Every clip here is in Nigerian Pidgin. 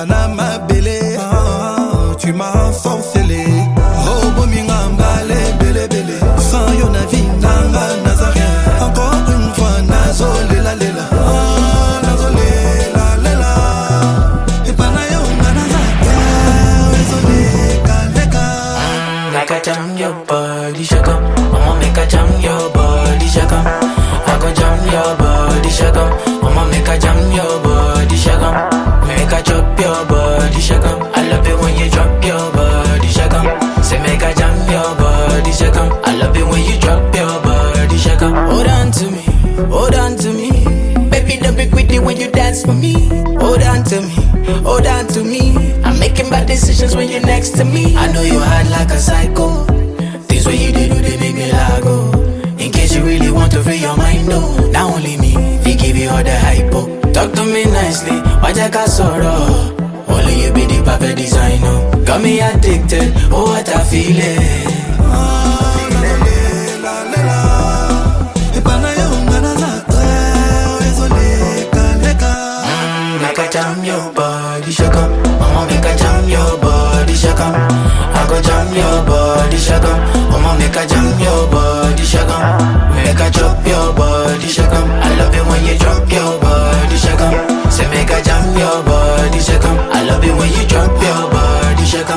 Ozana ma belle, tu m'as sorcelé. Oh, bomingam gale, belle, belle. Sans yon avis, nanga, nazarien. Encore une fois, nazo, lela, lela. Nazo, lela, lela. Et panayo, nanazaka, désolé, kaleka. Like a jam your body, shaka. I'ma make a jam your body, shaka. I go jam your body, shaka. I'ma make a jam your body, shaka. Make a drop your body, shaka. I love it when you drop your body, shaka. Say make a jam your body, shaka. I love it when you drop your body, shaka. Hold on to me, hold on to me. Baby, don't be quickly when you dance for me. Hold on to me, hold on to me. I'm making bad decisions when you're next to me. I know you hard like a psycho. Things what you do, they make me lago. In case you really want to free your mind, no. Not only me, we give you all the hypo. Talk to me nicely, why I got sorrow? Only you be the perfect designer. Got me addicted, oh what I feeling. Make a jam your body, shaka. Mama make a jam your body, shaka. I go jam your body, shaka. Mama make a jam your body, shaka. Make a drop your body, shaka. I love it when you drop your body, shaka. Say make a jam your body, shaka. I love it when you drop your body, shaka.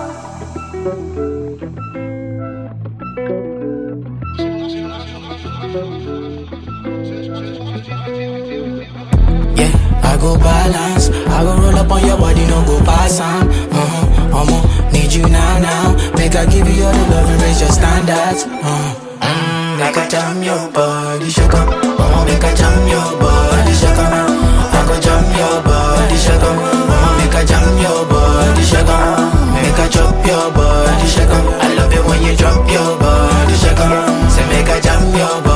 I go balance, I go roll up on your body, no go pass on. Need you now. Make I give you all the love and raise your standards. Like a jam your body, shaka. Make a jam your body, shaka. I go jam your body, shaka. Make a jam your body, shaka. Make a drop your body, shaka. I love it when you drop your body, shaka. Say make a jam your body.